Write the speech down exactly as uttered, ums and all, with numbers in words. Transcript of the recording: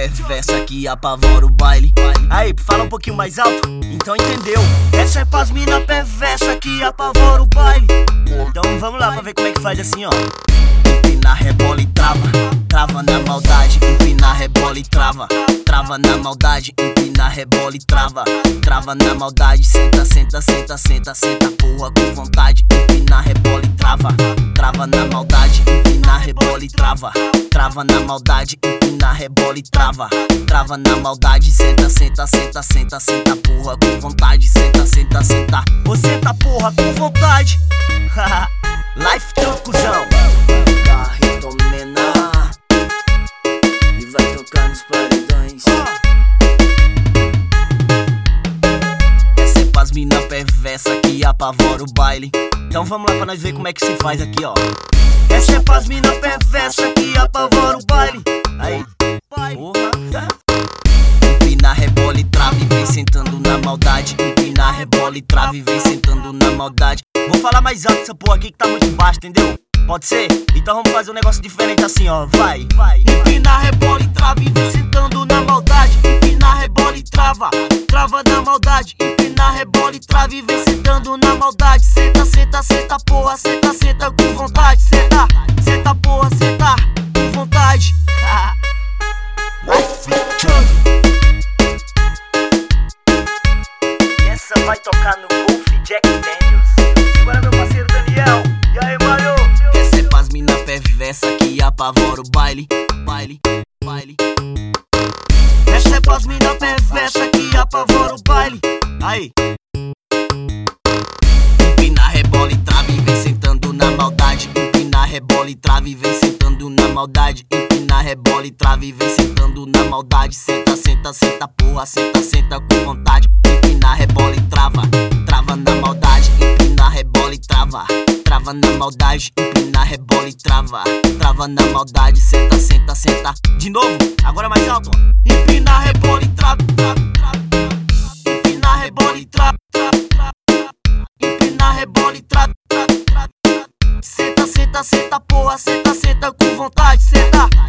perversa que apavora o baile. Aí, fala um pouquinho mais alto, então entendeu. Essa é pras mina perversa que apavora o baile. Então vamos lá pra ver como é que faz assim, ó. Empina, rebola e trava, trava na maldade. Empina, rebola e trava, trava na maldade. Empina, rebola e trava, trava na maldade. Senta, senta, senta, senta, senta, porra com vontade. Empina, rebola e trava, trava na maldade. Empina, rebola e trava, trava na maldade. Empina, rebola e trava, trava na maldade. Senta, senta, senta, senta, senta, porra com vontade. Senta, senta, senta, você tá porra com vontade. Life Trucuzão. Carreto menor e vai tocar nos paredões. Essa é pras mina perversa que apavora o baile. Então vamos lá pra nós ver como é que se faz aqui, ó. Essa é pras mina perversa que apavora o baile. Aí, porra. Empina, rebola e trava e vem sentando na maldade. Empina, rebola e trava e vem sentando na maldade. Vou falar mais alto essa porra aqui que tá muito baixo, entendeu? Pode ser? Então vamos fazer um negócio diferente assim, ó. Vai, vai. Empina, rebola e trava e vem sentando na maldade. Empina, rebola e trava, trava na maldade. Empina, rebola e trava e vem sentando na maldade. Senta, senta, senta, porra, senta, senta com vontade. Senta, senta, porra, senta com vontade. Life E essa vai tocar no Golf Jack Daniels. Agora meu parceiro Daniel. E aí, Mario? Essa é pras mina perversa que apavora o baile. Baile, baile. Essa é pras mina perversa que apavora o baile. Aí. Empina, rebola e trava e vem sentando na maldade. Empina, rebola e trava e vem sentando na maldade. Empina, rebola e trava e vem sentando na maldade. Senta, senta, senta, porra, senta, senta com vontade. Empina, rebola e trava, trava na maldade. Empina, rebola e trava, trava na maldade. Empina, rebola e trava, trava na maldade. Senta, senta, senta. De novo, agora mais alto. Empina, rebola e trava, trava, trava. Empina, rebola e trava, trava, trava. Empina, rebola e trava, trava, trava. Senta, senta, senta, porra, senta, senta com vontade. Senta.